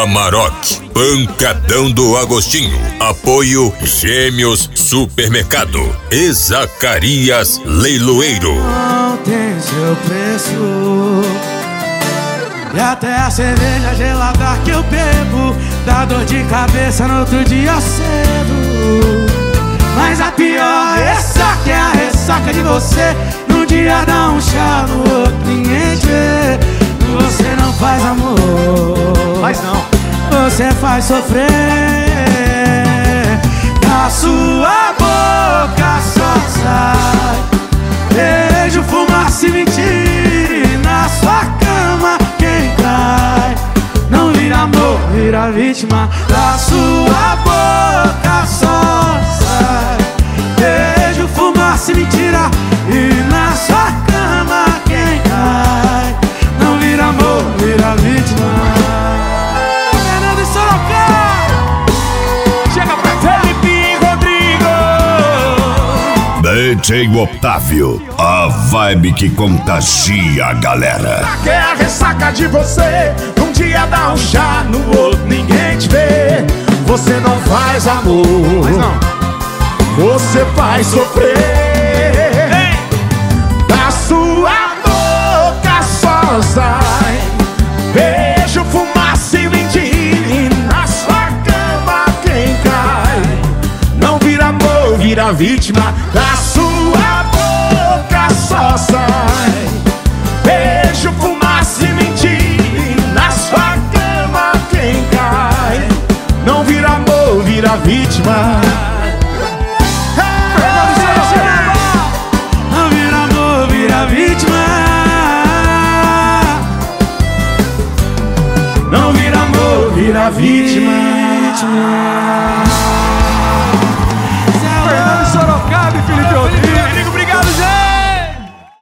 Amarok, Pancadão do Agostinho. Apoio Gêmeos Supermercado e Zacarias Leiloeiro. Não tem seu preço, e até a cerveja gelada que eu bebo dá dor de cabeça no outro dia cedo. Mas a pior ressaca é a ressaca de você. Num dia dá um chá, no outro ninguém te vê. Você não faz amor, mas não, você faz sofrer. Da sua boca só sai beijo, fumaça e mentira. E na sua cama quem cai não vira amor, vira vítima. Da sua boca só sai beijo, fumaça e mentira. E na sua cama quem cai não vira amor, vira vítima. Fernando e Sorocaba, chega pra Felipe Rodrigo. DJ Otávio, a vibe que contagia a galera. Que é a ressaca de você, num dia dá um chá, no outro ninguém te vê. Você não faz amor, mas não, você faz sofrer. Da sua boca só sai beijo, fumaça e mentira. E na sua cama quem cai não vira amor, vira vítima. Da sua boca só sai beijo, fumaça e mentira. E na sua cama quem cai não vira amor, vira vítima. não vira amor, vira vítima. Não vira amor, vira vítima.